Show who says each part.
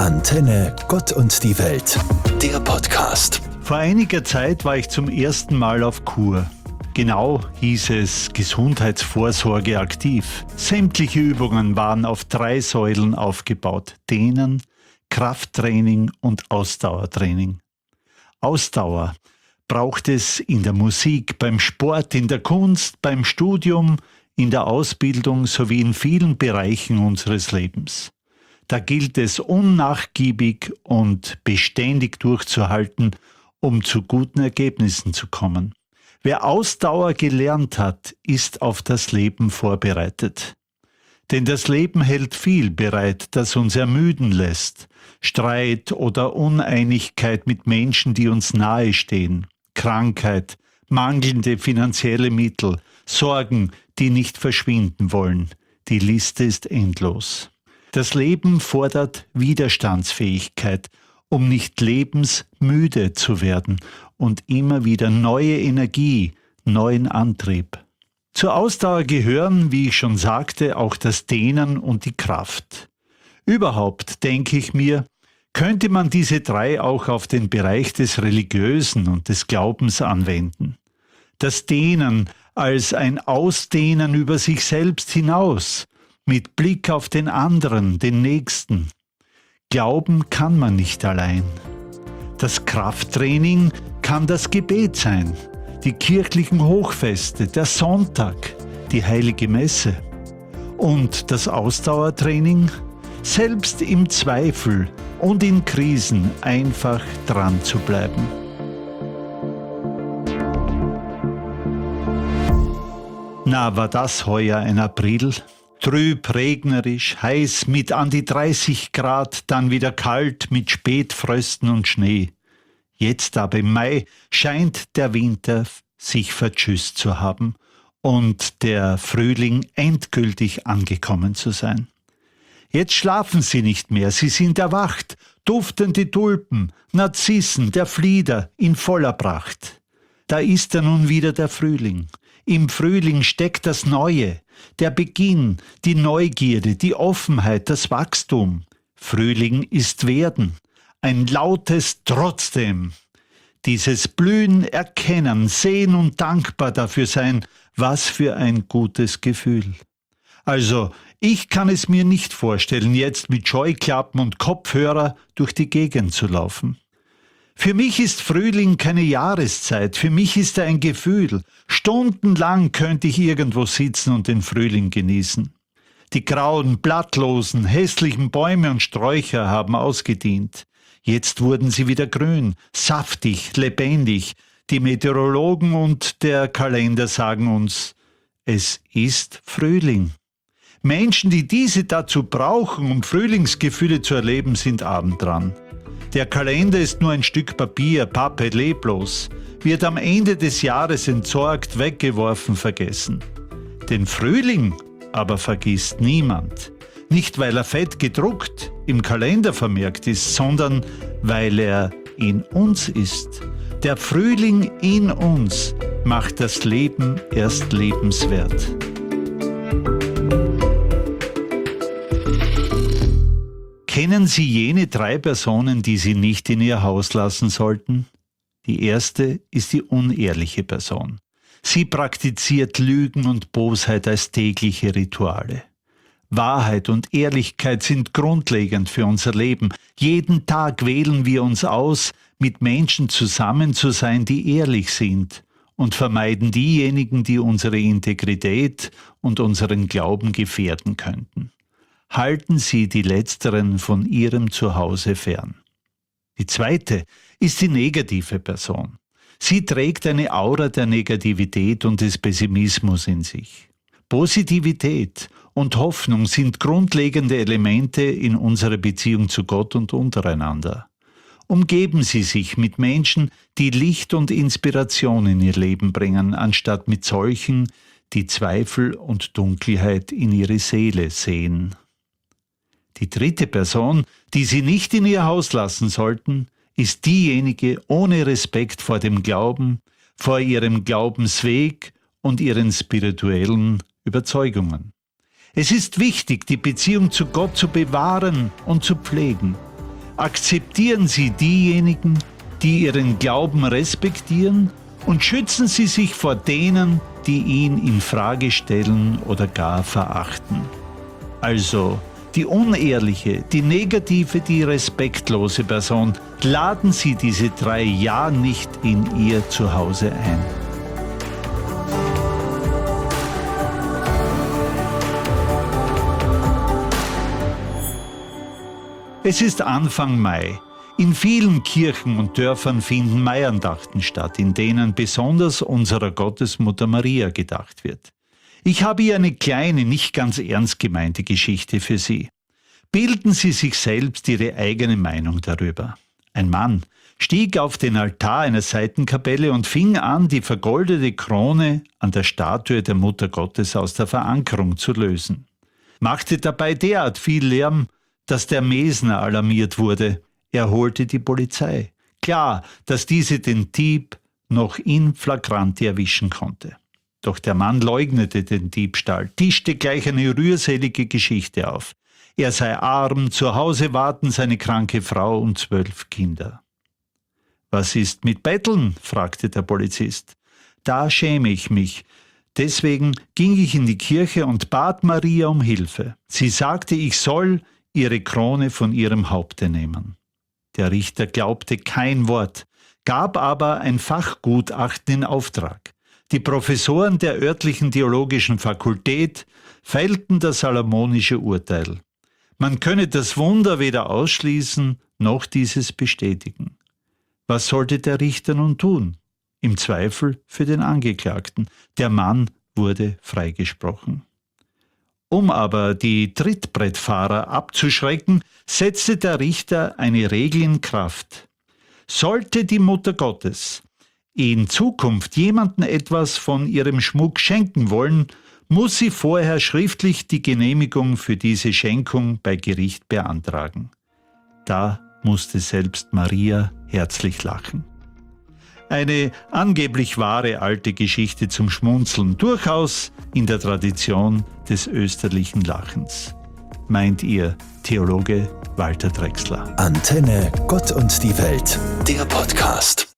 Speaker 1: Antenne Gott und die Welt, der Podcast.
Speaker 2: Vor einiger Zeit war ich zum ersten Mal auf Kur. Genau hieß es Gesundheitsvorsorge aktiv. Sämtliche Übungen waren auf 3 Säulen aufgebaut: Dehnen, Krafttraining und Ausdauertraining. Ausdauer braucht es in der Musik, beim Sport, in der Kunst, beim Studium, in der Ausbildung sowie in vielen Bereichen unseres Lebens. Da gilt es unnachgiebig und beständig durchzuhalten, um zu guten Ergebnissen zu kommen. Wer Ausdauer gelernt hat, ist auf das Leben vorbereitet. Denn das Leben hält viel bereit, das uns ermüden lässt. Streit oder Uneinigkeit mit Menschen, die uns nahestehen, Krankheit, mangelnde finanzielle Mittel, Sorgen, die nicht verschwinden wollen. Die Liste ist endlos. Das Leben fordert Widerstandsfähigkeit, um nicht lebensmüde zu werden und immer wieder neue Energie, neuen Antrieb. Zur Ausdauer gehören, wie ich schon sagte, auch das Dehnen und die Kraft. Überhaupt, denke ich mir, könnte man diese 3 auch auf den Bereich des Religiösen und des Glaubens anwenden. Das Dehnen als ein Ausdehnen über sich selbst hinaus, mit Blick auf den anderen, den Nächsten. Glauben kann man nicht allein. Das Krafttraining kann das Gebet sein, die kirchlichen Hochfeste, der Sonntag, die heilige Messe. Und das Ausdauertraining? Selbst im Zweifel und in Krisen einfach dran zu bleiben. Na, war das heuer ein April? Trüb, regnerisch, heiß mit an die 30 Grad, dann wieder kalt mit Spätfrösten und Schnee. Jetzt aber im Mai scheint der Winter sich vertschüsst zu haben und der Frühling endgültig angekommen zu sein. Jetzt schlafen sie nicht mehr, sie sind erwacht, duftende Tulpen, Narzissen, der Flieder in voller Pracht. Da ist er nun wieder der Frühling. Im Frühling steckt das Neue, der Beginn, die Neugierde, die Offenheit, das Wachstum. Frühling ist Werden, ein lautes Trotzdem. Dieses Blühen, Erkennen, Sehen und dankbar dafür sein, was für ein gutes Gefühl. Also, ich kann es mir nicht vorstellen, jetzt mit Scheuklappen und Kopfhörer durch die Gegend zu laufen. Für mich ist Frühling keine Jahreszeit, für mich ist er ein Gefühl. Stundenlang könnte ich irgendwo sitzen und den Frühling genießen. Die grauen, blattlosen, hässlichen Bäume und Sträucher haben ausgedient. Jetzt wurden sie wieder grün, saftig, lebendig. Die Meteorologen und der Kalender sagen uns, es ist Frühling. Menschen, die diese dazu brauchen, um Frühlingsgefühle zu erleben, sind abend dran. Der Kalender ist nur ein Stück Papier, Pappe, leblos, wird am Ende des Jahres entsorgt, weggeworfen, vergessen. Den Frühling aber vergisst niemand. Nicht, weil er fett gedruckt im Kalender vermerkt ist, sondern weil er in uns ist. Der Frühling in uns macht das Leben erst lebenswert. Kennen Sie jene 3 Personen, die Sie nicht in Ihr Haus lassen sollten? Die erste ist die unehrliche Person. Sie praktiziert Lügen und Bosheit als tägliche Rituale. Wahrheit und Ehrlichkeit sind grundlegend für unser Leben. Jeden Tag wählen wir uns aus, mit Menschen zusammen zu sein, die ehrlich sind, und vermeiden diejenigen, die unsere Integrität und unseren Glauben gefährden könnten. Halten Sie die Letzteren von Ihrem Zuhause fern. Die zweite ist die negative Person. Sie trägt eine Aura der Negativität und des Pessimismus in sich. Positivität und Hoffnung sind grundlegende Elemente in unserer Beziehung zu Gott und untereinander. Umgeben Sie sich mit Menschen, die Licht und Inspiration in Ihr Leben bringen, anstatt mit solchen, die Zweifel und Dunkelheit in Ihre Seele sehen. Die dritte Person, die Sie nicht in Ihr Haus lassen sollten, ist diejenige ohne Respekt vor dem Glauben, vor ihrem Glaubensweg und ihren spirituellen Überzeugungen. Es ist wichtig, die Beziehung zu Gott zu bewahren und zu pflegen. Akzeptieren Sie diejenigen, die Ihren Glauben respektieren, und schützen Sie sich vor denen, die ihn in Frage stellen oder gar verachten. Also die unehrliche, die negative, die respektlose Person. Laden Sie diese 3 ja nicht in Ihr Zuhause ein. Es ist Anfang Mai. In vielen Kirchen und Dörfern finden Maiandachten statt, in denen besonders unserer Gottesmutter Maria gedacht wird. Ich habe hier eine kleine, nicht ganz ernst gemeinte Geschichte für Sie. Bilden Sie sich selbst Ihre eigene Meinung darüber. Ein Mann stieg auf den Altar einer Seitenkapelle und fing an, die vergoldete Krone an der Statue der Mutter Gottes aus der Verankerung zu lösen. Machte dabei derart viel Lärm, dass der Mesner alarmiert wurde. Er holte die Polizei. Klar, dass diese den Dieb noch in flagranti erwischen konnte. Doch der Mann leugnete den Diebstahl, tischte gleich eine rührselige Geschichte auf. Er sei arm, zu Hause warten seine kranke Frau und 12 Kinder. »Was ist mit Betteln?« fragte der Polizist. »Da schäme ich mich. Deswegen ging ich in die Kirche und bat Maria um Hilfe. Sie sagte, ich soll ihre Krone von ihrem Haupte nehmen.« Der Richter glaubte kein Wort, gab aber ein Fachgutachten in Auftrag. Die Professoren der örtlichen theologischen Fakultät fällten das salomonische Urteil. Man könne das Wunder weder ausschließen, noch dieses bestätigen. Was sollte der Richter nun tun? Im Zweifel für den Angeklagten. Der Mann wurde freigesprochen. Um aber die Trittbrettfahrer abzuschrecken, setzte der Richter eine Regel in Kraft. Sollte die Mutter Gottes in Zukunft jemandem etwas von ihrem Schmuck schenken wollen, muss sie vorher schriftlich die Genehmigung für diese Schenkung bei Gericht beantragen. Da musste selbst Maria herzlich lachen. Eine angeblich wahre alte Geschichte zum Schmunzeln, durchaus in der Tradition des österlichen Lachens. Meint Ihr Theologe Walter Drechsler.
Speaker 1: Antenne Gott und die Welt, der Podcast.